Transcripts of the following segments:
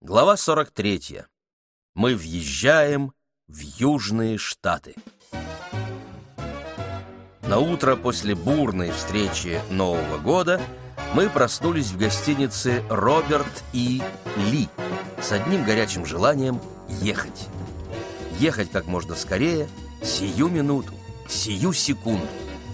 Глава 43. Мы въезжаем в Южные Штаты. На утро после бурной встречи Нового года мы проснулись в гостинице «Роберт и Ли» с одним горячим желанием ехать. Ехать как можно скорее, сию минуту, сию секунду.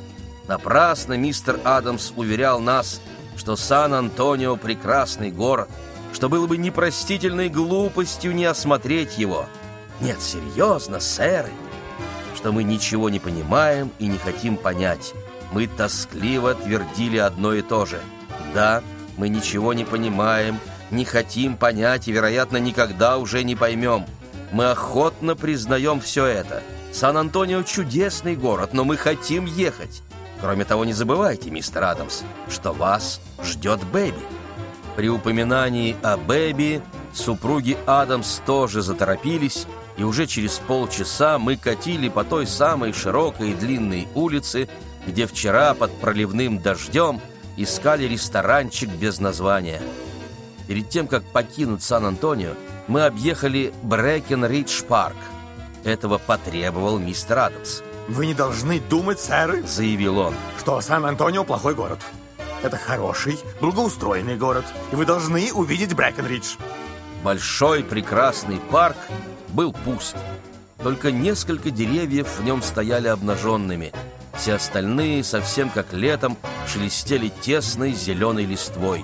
Напрасно мистер Адамс уверял нас, что Сан-Антонио — прекрасный город, что было бы непростительной глупостью не осмотреть его. Нет, серьезно, сэры, что мы ничего не понимаем и не хотим понять. Мы тоскливо твердили одно и то же. Да, мы ничего не понимаем, не хотим понять и, вероятно, никогда уже не поймем. Мы охотно признаем все это. Сан-Антонио — чудесный город, но мы хотим ехать. Кроме того, не забывайте, мистер Адамс, что вас ждет Бэби. При упоминании о Бэби супруги Адамс тоже заторопились, и уже через полчаса мы катили по той самой широкой и длинной улице, где вчера под проливным дождем искали ресторанчик без названия. Перед тем, как покинуть Сан-Антонио, мы объехали Брэкенридж-парк. Этого потребовал мистер Адамс. «Вы не должны думать, сэры, — заявил он, — что Сан-Антонио плохой город. Это хороший, благоустроенный город, и вы должны увидеть Брэкенридж». Большой прекрасный парк был пуст. Только несколько деревьев в нем стояли обнаженными. Все остальные, совсем как летом, шелестели тесной зеленой листвой.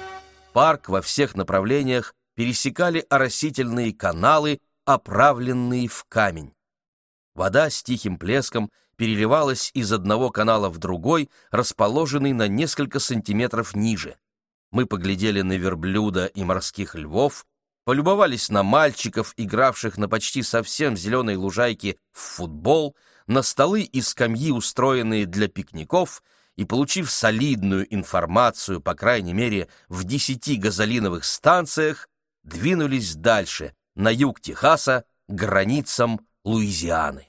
Парк во всех направлениях пересекали оросительные каналы, оправленные в камень. Вода с тихим плеском переливалась из одного канала в другой, расположенный на несколько сантиметров ниже. Мы поглядели на верблюда и морских львов, полюбовались на мальчиков, игравших на почти совсем зеленой лужайке в футбол, на столы и скамьи, устроенные для пикников, и, получив солидную информацию, по крайней мере, в 10 газолиновых станциях, двинулись дальше, на юг Техаса, к границам Луизианы.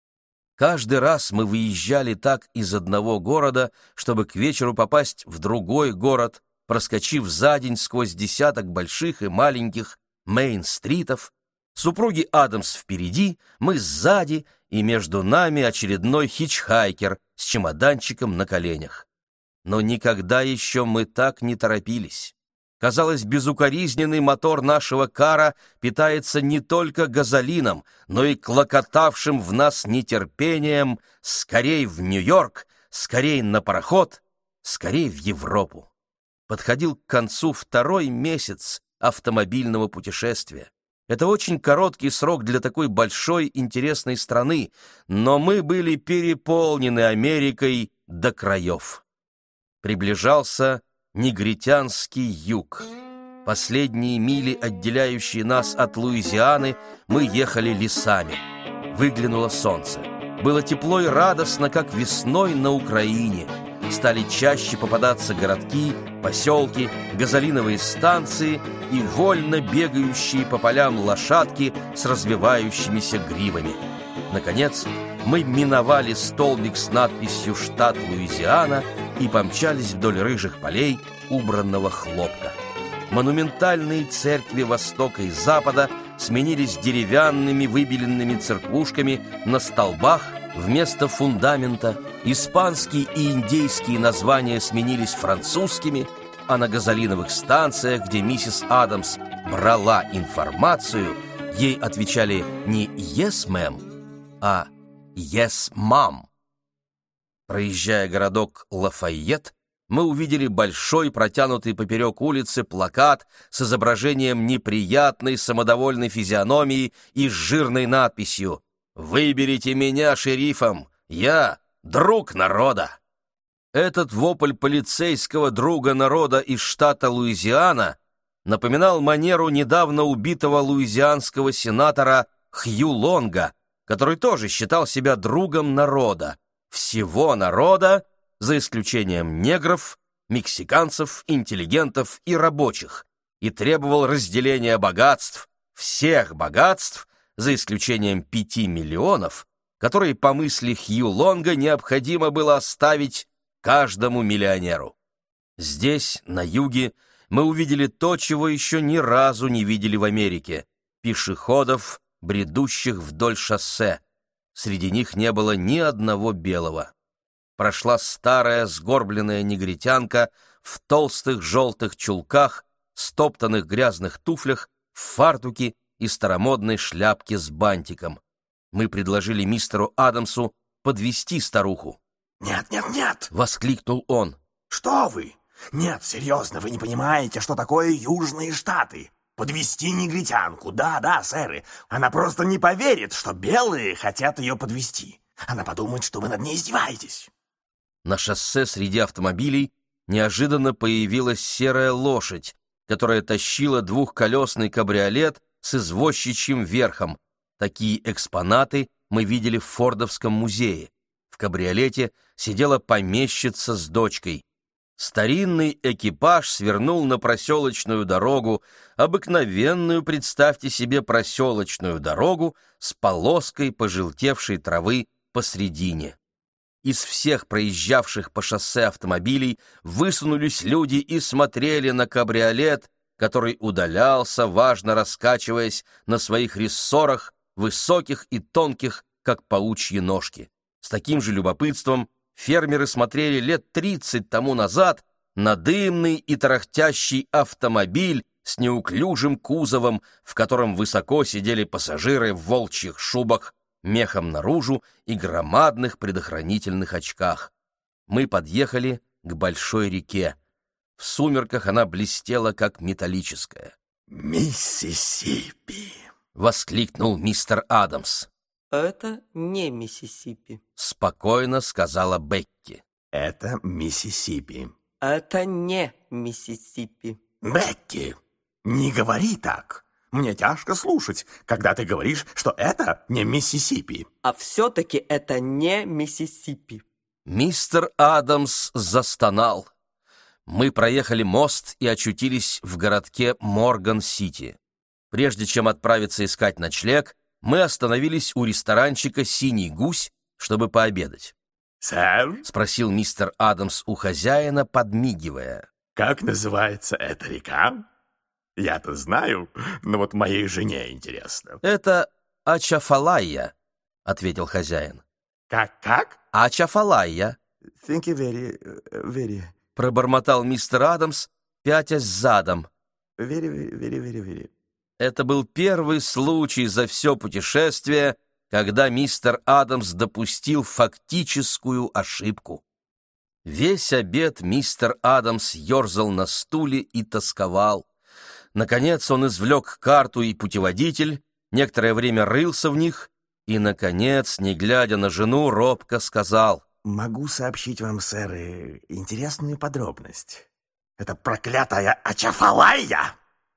Каждый раз мы выезжали так из одного города, чтобы к вечеру попасть в другой город, проскочив за день сквозь десяток больших и маленьких Мейн-стритов. Супруги Адамс впереди, мы сзади, и между нами очередной хичхайкер с чемоданчиком на коленях. Но никогда еще мы так не торопились. Казалось, безукоризненный мотор нашего кара питается не только газолином, но и клокотавшим в нас нетерпением скорей в Нью-Йорк, скорей на пароход, скорей в Европу. Подходил к концу второй месяц автомобильного путешествия. Это очень короткий срок для такой большой интересной страны, но мы были переполнены Америкой до краев. Приближался негритянский юг. Последние мили, отделяющие нас от Луизианы, мы ехали лесами. Выглянуло солнце. Было тепло и радостно, как весной на Украине. Стали чаще попадаться городки, поселки, газолиновые станции и вольно бегающие по полям лошадки с развивающимися гривами. Наконец, мы миновали столбик с надписью «Штат Луизиана» и помчались вдоль рыжих полей убранного хлопка. Монументальные церкви Востока и Запада сменились деревянными выбеленными церквушками на столбах вместо фундамента, испанские и индейские названия сменились французскими, а на газолиновых станциях, где миссис Адамс брала информацию, ей отвечали не «Yes, ma'am», а «Yes, ma'am». Проезжая городок Лафайет, мы увидели большой, протянутый поперек улицы плакат с изображением неприятной самодовольной физиономии и с жирной надписью «Выберите меня шерифом, я друг народа». Этот вопль полицейского друга народа из штата Луизиана напоминал манеру недавно убитого луизианского сенатора Хью Лонга, который тоже считал себя другом народа, всего народа, за исключением негров, мексиканцев, интеллигентов и рабочих, и требовал разделения богатств, всех богатств, за исключением 5 миллионов, которые, по мысли Хью Лонга, необходимо было оставить каждому миллионеру. Здесь, на юге, мы увидели то, чего еще ни разу не видели в Америке — пешеходов, бредущих вдоль шоссе. Среди них не было ни одного белого. Прошла старая сгорбленная негритянка в толстых желтых чулках, стоптанных грязных туфлях, в фартуке и старомодной шляпке с бантиком. Мы предложили мистеру Адамсу подвести старуху. «Нет, нет, нет!» — воскликнул он. «Что вы? Нет, серьезно, вы не понимаете, что такое Южные Штаты. Подвести негритянку, да, сэры. Она просто не поверит, что белые хотят ее подвести. Она подумает, что вы над ней издеваетесь». На шоссе среди автомобилей неожиданно появилась серая лошадь, которая тащила двухколесный кабриолет с извозчичьим верхом. Такие экспонаты мы видели в Фордовском музее. В кабриолете сидела помещица с дочкой. Старинный экипаж свернул на проселочную дорогу, обыкновенную, представьте себе, проселочную дорогу с полоской пожелтевшей травы посредине. Из всех проезжавших по шоссе автомобилей высунулись люди и смотрели на кабриолет, который удалялся, важно раскачиваясь на своих рессорах, высоких и тонких, как паучьи ножки. С таким же любопытством фермеры смотрели лет 30 тому назад на дымный и тарахтящий автомобиль с неуклюжим кузовом, в котором высоко сидели пассажиры в волчьих шубах, мехом наружу и громадных предохранительных очках. Мы подъехали к большой реке. В сумерках она блестела, как металлическая. «Миссисипи!» — воскликнул мистер Адамс. «Это не Миссисипи», — спокойно сказала Бекки. «Это Миссисипи». «Это не Миссисипи». «Бекки, не говори так. Мне тяжко слушать, когда ты говоришь, что это не Миссисипи». «А все-таки это не Миссисипи». Мистер Адамс застонал. Мы проехали мост и очутились в городке Морган-Сити. Прежде чем отправиться искать ночлег, мы остановились у ресторанчика «Синий гусь», чтобы пообедать. «Сэр?» — спросил мистер Адамс у хозяина, подмигивая. «Как называется эта река? Я-то знаю, но вот моей жене интересно». «Это Ачафалайя», — ответил хозяин. «Как?» «Ачафалайя», «Thank you very, пробормотал мистер Адамс, пятясь задом. very». Это был первый случай за все путешествие, когда мистер Адамс допустил фактическую ошибку. Весь обед мистер Адамс ерзал на стуле и тосковал. Наконец он извлек карту и путеводитель, некоторое время рылся в них и, наконец, не глядя на жену, робко сказал: «Могу сообщить вам, сэр, интересную подробность. Это проклятая Ачафалайя!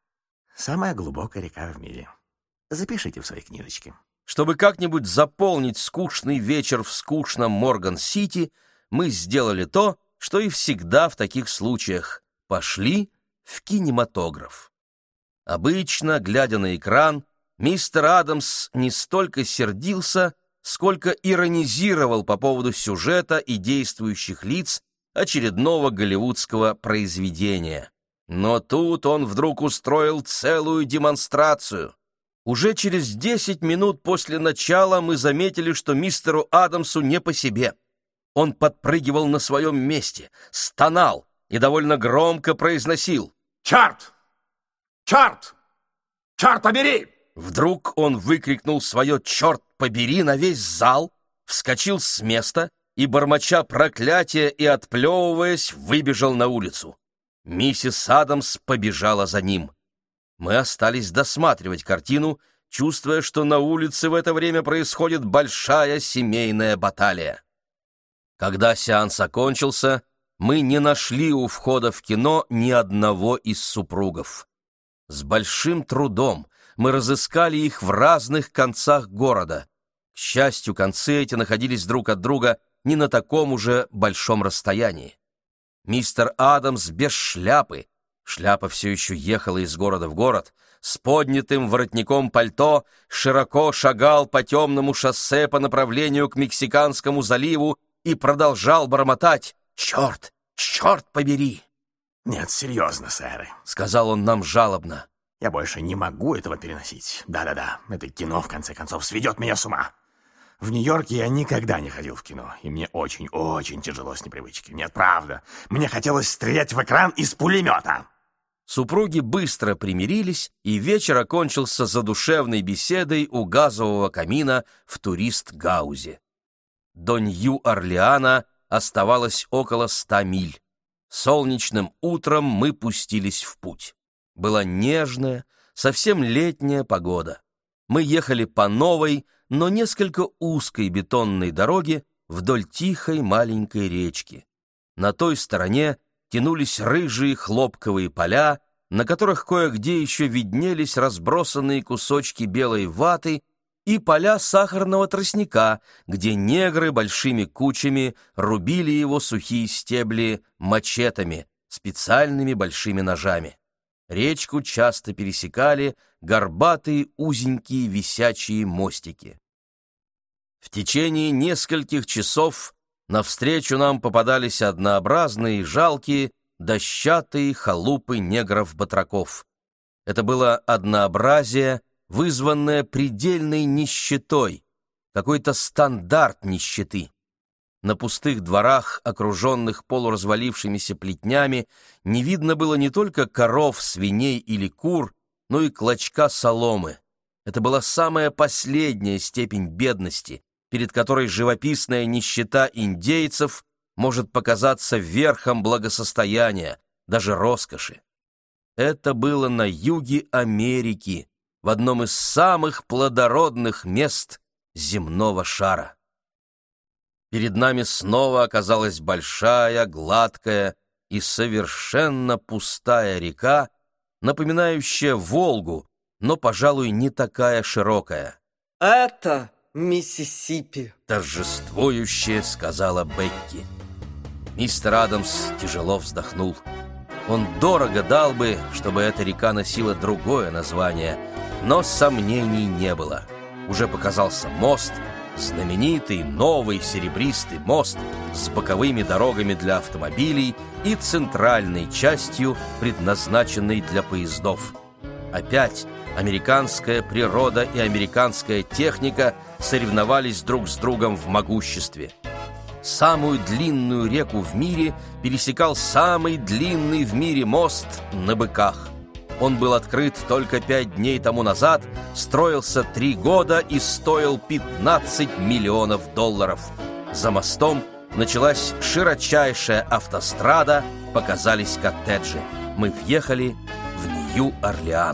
Самая глубокая река в мире. Запишите в своей книжечке». Чтобы как-нибудь заполнить скучный вечер в скучном Морган-Сити, мы сделали то, что и всегда в таких случаях — пошли в кинематограф. Обычно, глядя на экран, мистер Адамс не столько сердился, сколько иронизировал по поводу сюжета и действующих лиц очередного голливудского произведения. Но тут он вдруг устроил целую демонстрацию. Уже через 10 минут после начала мы заметили, что мистеру Адамсу не по себе. Он подпрыгивал на своем месте, стонал и довольно громко произносил: «Черт! Черт! Черт побери!» Вдруг он выкрикнул свое «черт побери» на весь зал, вскочил с места и, бормоча проклятия и отплевываясь, выбежал на улицу. Миссис Адамс побежала за ним. Мы остались досматривать картину, чувствуя, что на улице в это время происходит большая семейная баталия. Когда сеанс окончился, мы не нашли у входа в кино ни одного из супругов. С большим трудом мы разыскали их в разных концах города. К счастью, концы эти находились друг от друга не на таком уже большом расстоянии. Мистер Адамс без шляпы, шляпа все еще ехала из города в город, с поднятым воротником пальто широко шагал по темному шоссе по направлению к Мексиканскому заливу и продолжал бормотать: «Черт, черт побери!» Нет, серьезно, сэры, — сказал он нам жалобно. я больше не могу этого переносить. Да-да-да, это кино, в конце концов, сведет меня с ума. В Нью-Йорке я никогда не ходил в кино, и мне очень-очень тяжело с непривычки. Нет, правда, мне хотелось стрелять в экран из пулемета. Супруги быстро примирились, и вечер окончился задушевной беседой у газового камина в турист-гаузе. До Нью-Орлеана оставалось около 100 миль. Солнечным утром мы пустились в путь. Была нежная, совсем летняя погода. Мы ехали по новой, но несколько узкой бетонной дороге вдоль тихой маленькой речки. На той стороне тянулись рыжие хлопковые поля, на которых кое-где еще виднелись разбросанные кусочки белой ваты, и поля сахарного тростника, где негры большими кучами рубили его сухие стебли мачетами, специальными большими ножами. Речку часто пересекали горбатые узенькие висячие мостики. В течение нескольких часов навстречу нам попадались однообразные, жалкие, дощатые халупы негров-батраков. Это было однообразие, вызванное предельной нищетой, какой-то стандарт нищеты. На пустых дворах, окруженных полуразвалившимися плетнями, не видно было не только коров, свиней или кур, но и клочка соломы. Это была самая последняя степень бедности, перед которой живописная нищета индейцев может показаться верхом благосостояния, даже роскоши. Это было на юге Америки, в одном из самых плодородных мест земного шара. Перед нами снова оказалась большая, гладкая и совершенно пустая река, напоминающая Волгу, но, пожалуй, не такая широкая. Это Миссисипи. Торжествующе сказала Бекки. Мистер Адамс тяжело вздохнул. Он дорого дал бы, чтобы эта река носила другое название, но сомнений не было. Уже показался мост, знаменитый новый серебристый мост с боковыми дорогами для автомобилей и центральной частью, предназначенной для поездов. Опять американская природа и американская техника соревновались друг с другом в могуществе. Самую длинную реку в мире пересекал самый длинный в мире мост на быках. Он был открыт только 5 дней тому назад, строился 3 года и стоил $15 миллионов. За мостом началась широчайшая автострада, показались коттеджи. Мы въехали в Нью-Орлеан.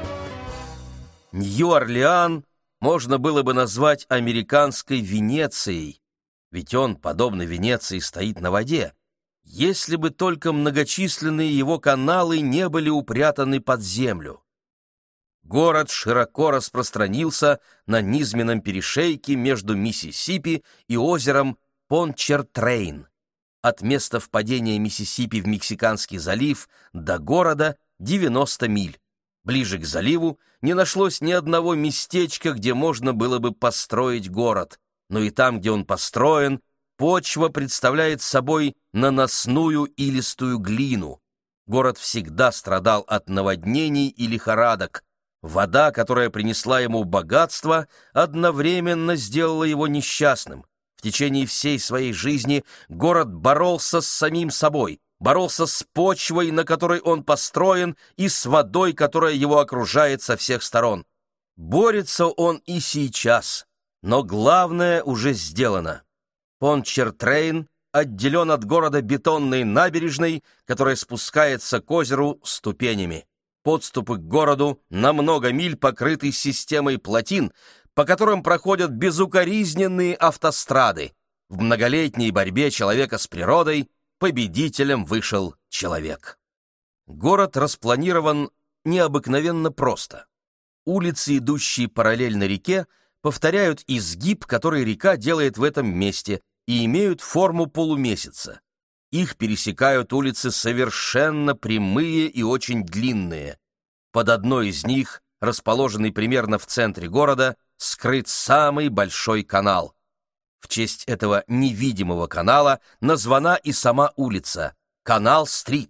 Нью-Орлеан можно было бы назвать американской Венецией, ведь он, подобно Венеции, стоит на воде, если бы только многочисленные его каналы не были упрятаны под землю. Город широко распространился на низменном перешейке между Миссисипи и озером Пончертрейн. От места впадения Миссисипи в Мексиканский залив до города 90 миль. Ближе к заливу не нашлось ни одного местечка, где можно было бы построить город, но и там, где он построен, почва представляет собой наносную илистую глину. Город всегда страдал от наводнений и лихорадок. Вода, которая принесла ему богатство, одновременно сделала его несчастным. В течение всей своей жизни город боролся с самим собой, боролся с почвой, на которой он построен, и с водой, которая его окружает со всех сторон. Борется он и сейчас, но главное уже сделано. Пончертрейн отделен от города бетонной набережной, которая спускается к озеру ступенями. Подступы к городу на много миль покрыты системой плотин, по которым проходят безукоризненные автострады. В многолетней борьбе человека с природой победителем вышел человек. Город распланирован необыкновенно просто. Улицы, идущие параллельно реке, повторяют изгиб, который река делает в этом месте, и имеют форму полумесяца. Их пересекают улицы совершенно прямые и очень длинные. Под одной из них, расположенный примерно в центре города, скрыт самый большой канал. В честь этого невидимого канала названа и сама улица — Канал-стрит.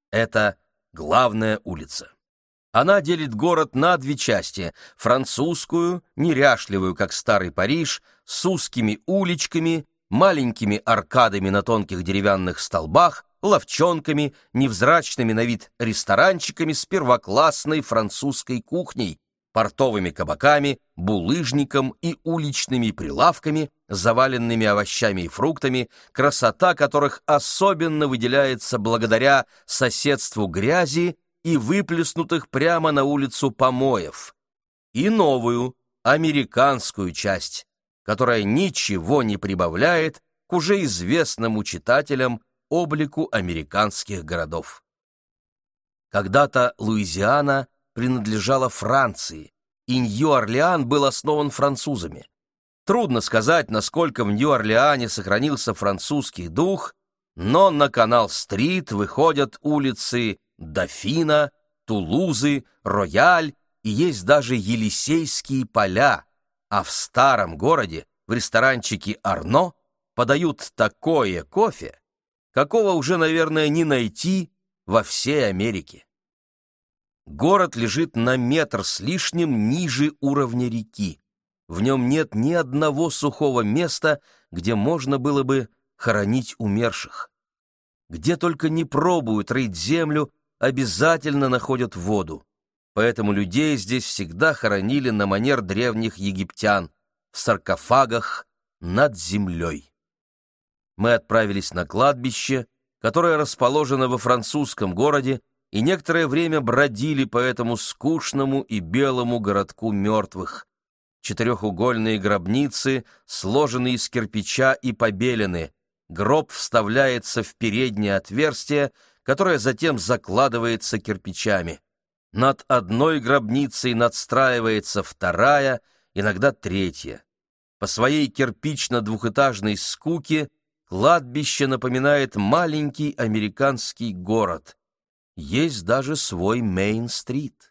Это главная улица. Она делит город на две части: французскую, неряшливую, как старый Париж, с узкими уличками, маленькими аркадами на тонких деревянных столбах, лавчонками, невзрачными на вид ресторанчиками с первоклассной французской кухней, портовыми кабаками, булыжником и уличными прилавками, заваленными овощами и фруктами, красота которых особенно выделяется благодаря соседству грязи и выплеснутых прямо на улицу помоев, и новую, американскую часть, которая ничего не прибавляет к уже известному читателям облику американских городов. Когда-то Луизиана принадлежала Франции, и Нью-Орлеан был основан французами. Трудно сказать, насколько в Нью-Орлеане сохранился французский дух, но на Канал-стрит выходят улицы Дофина, Тулузы, Рояль, и есть даже Елисейские поля, а в старом городе, в ресторанчике «Арно», подают такое кофе, какого уже, наверное, не найти во всей Америке. Город лежит на метр с лишним ниже уровня реки. В нем нет ни одного сухого места, где можно было бы хоронить умерших. Где только не пробуют рыть землю, обязательно находят воду. Поэтому людей здесь всегда хоронили на манер древних египтян, в саркофагах над землей. Мы отправились на кладбище, которое расположено во французском городе, и некоторое время бродили по этому скучному и белому городку мертвых. Четырехугольные гробницы сложены из кирпича и побелены. Гроб вставляется в переднее отверстие, которое затем закладывается кирпичами. Над одной гробницей надстраивается вторая, иногда третья. По своей кирпично-двухэтажной скуке кладбище напоминает маленький американский город. Есть даже свой Мейн-стрит.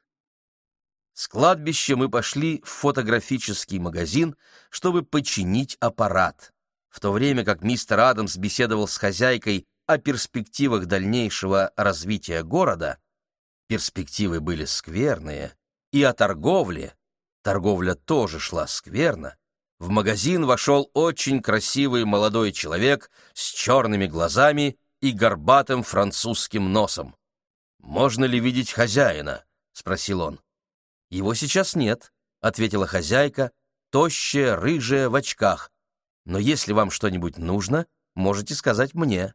С кладбища мы пошли в фотографический магазин, чтобы починить аппарат. В то время как мистер Адамс беседовал с хозяйкой о перспективах дальнейшего развития города, перспективы были скверные, и о торговле, торговля тоже шла скверно, в магазин вошел очень красивый молодой человек с черными глазами и горбатым французским носом. «Можно ли видеть хозяина?» — спросил он. «Его сейчас нет», — ответила хозяйка, тощая, рыжая, в очках. «Но если вам что-нибудь нужно, можете сказать мне».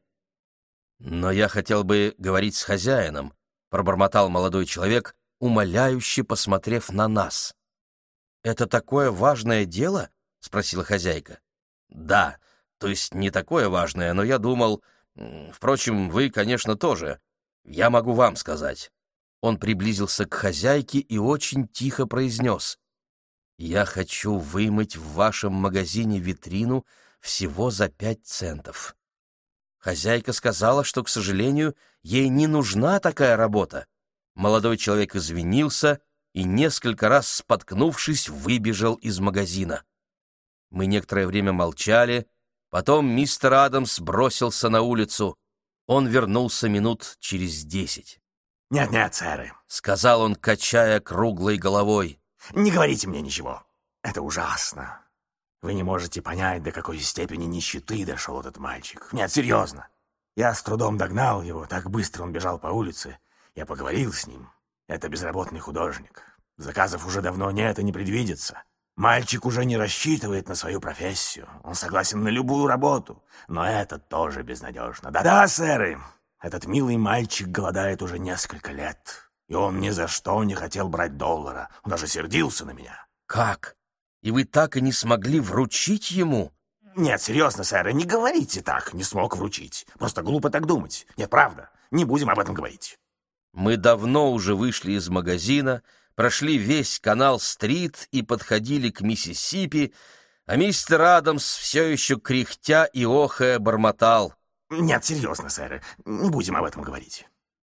«Но я хотел бы говорить с хозяином», — пробормотал молодой человек, умоляюще посмотрев на нас. «Это такое важное дело?» — спросила хозяйка. «Да, то есть не такое важное, но я думал... Впрочем, вы, конечно, тоже. Я могу вам сказать». Он приблизился к хозяйке и очень тихо произнес: «Я хочу вымыть в вашем магазине витрину всего за 5 центов». Хозяйка сказала, что, к сожалению, ей не нужна такая работа. Молодой человек извинился и, несколько раз споткнувшись, выбежал из магазина. Мы некоторое время молчали, потом мистер Адамс бросился на улицу. Он вернулся минут через 10. «Нет-нет, сэры», — сказал он, качая круглой головой. «Не говорите мне ничего. Это ужасно. Вы не можете понять, до какой степени нищеты дошел этот мальчик. Нет, серьезно. Я с трудом догнал его, так быстро он бежал по улице. Я поговорил с ним. Это безработный художник. Заказов уже давно нет и не предвидится. Мальчик уже не рассчитывает на свою профессию. Он согласен на любую работу. Но это тоже безнадежно. Да-да, сэры, этот милый мальчик голодает уже несколько лет. И он ни за что не хотел брать $1. Он даже сердился на меня». «Как? И вы так и не смогли вручить ему?» «Нет, серьезно, сэр, не говорите так, не смог вручить. Просто глупо так думать. Нет, правда, не будем об этом говорить». Мы давно уже вышли из магазина, прошли весь Канал-стрит и подходили к Миссисипи, а мистер Адамс все еще кряхтя и охая бормотал: «Нет, серьезно, сэр, не будем об этом говорить».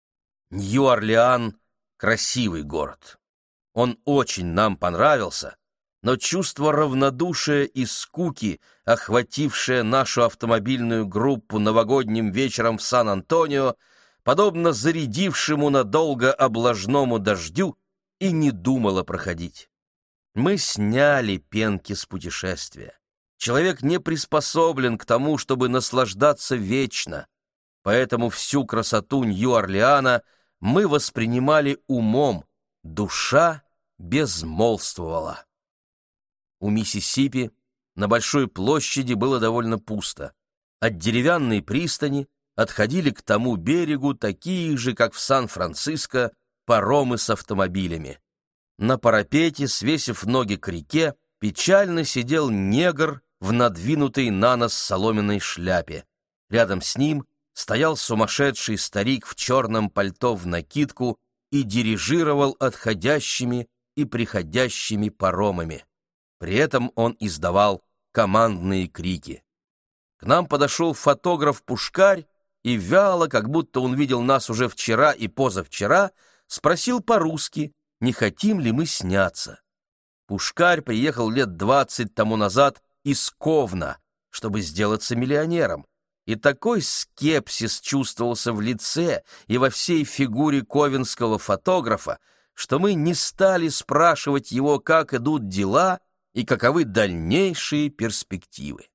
Нью-Орлеан — красивый город. Он очень нам понравился, но чувство равнодушия и скуки, охватившее нашу автомобильную группу новогодним вечером в Сан-Антонио, подобно зарядившему надолго облажному дождю, и не думала проходить. Мы сняли пенки с путешествия. Человек не приспособлен к тому, чтобы наслаждаться вечно, поэтому всю красоту Нью-Орлеана мы воспринимали умом, душа безмолвствовала. У Миссисипи на большой площади было довольно пусто. От деревянной пристани отходили к тому берегу такие же, как в Сан-Франциско, паромы с автомобилями. На парапете, свесив ноги к реке, печально сидел негр в надвинутой на нос соломенной шляпе. Рядом с ним стоял сумасшедший старик в черном пальто в накидку и дирижировал отходящими и приходящими паромами. При этом он издавал командные крики. К нам подошел фотограф-пушкарь и вяло, как будто он видел нас уже вчера и позавчера, спросил по-русски, не хотим ли мы сняться. Пушкарь приехал лет 20 тому назад из Ковна, чтобы сделаться миллионером, и такой скепсис чувствовался в лице и во всей фигуре ковенского фотографа, что мы не стали спрашивать его, как идут дела и каковы дальнейшие перспективы.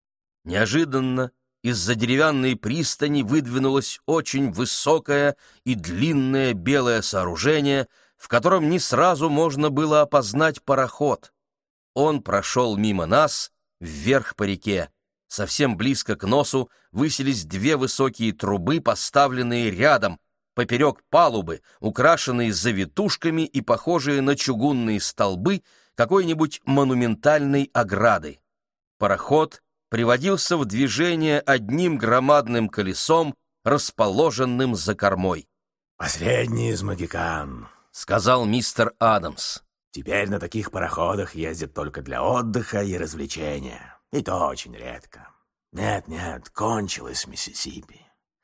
Неожиданно из-за деревянной пристани выдвинулось очень высокое и длинное белое сооружение, в котором не сразу можно было опознать пароход. Он прошел мимо нас вверх по реке. Совсем близко к носу высились две высокие трубы, поставленные рядом, поперек палубы, украшенные завитушками и похожие на чугунные столбы какой-нибудь монументальной ограды. Пароход приводился в движение одним громадным колесом, расположенным за кормой. «Последний из могикан», — сказал мистер Адамс. «Теперь на таких пароходах ездят только для отдыха и развлечения. И то очень редко. Нет, кончилось Миссисипи.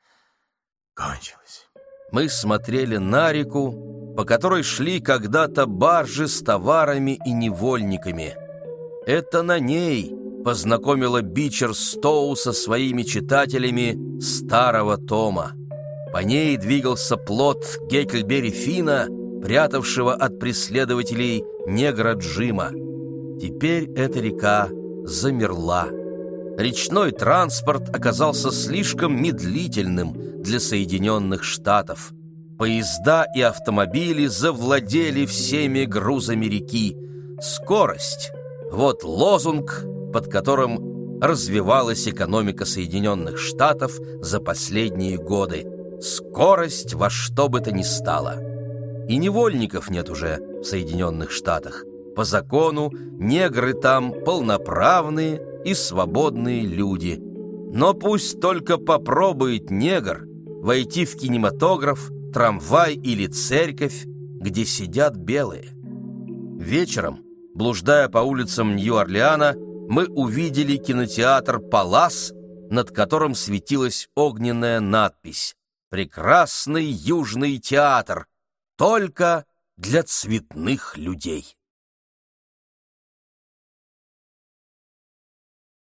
Кончилось». Мы смотрели на реку, по которой шли когда-то баржи с товарами и невольниками. Это на ней познакомила Бичер Стоу со своими читателями старого тома. По ней двигался плот Гекльберри Финна, прятавшего от преследователей негра Джима. Теперь эта река замерла. Речной транспорт оказался слишком медлительным для Соединенных Штатов. Поезда и автомобили завладели всеми грузами реки. Скорость — вот лозунг, под которым развивалась экономика Соединенных Штатов за последние годы. Скорость во что бы то ни стало. И невольников нет уже в Соединенных Штатах. По закону негры там полноправные и свободные люди. Но пусть только попробует негр войти в кинематограф, трамвай или церковь, где сидят белые. Вечером, блуждая по улицам Нью-Орлеана, мы увидели кинотеатр «Палас», над которым светилась огненная надпись «Прекрасный южный театр, только для цветных людей».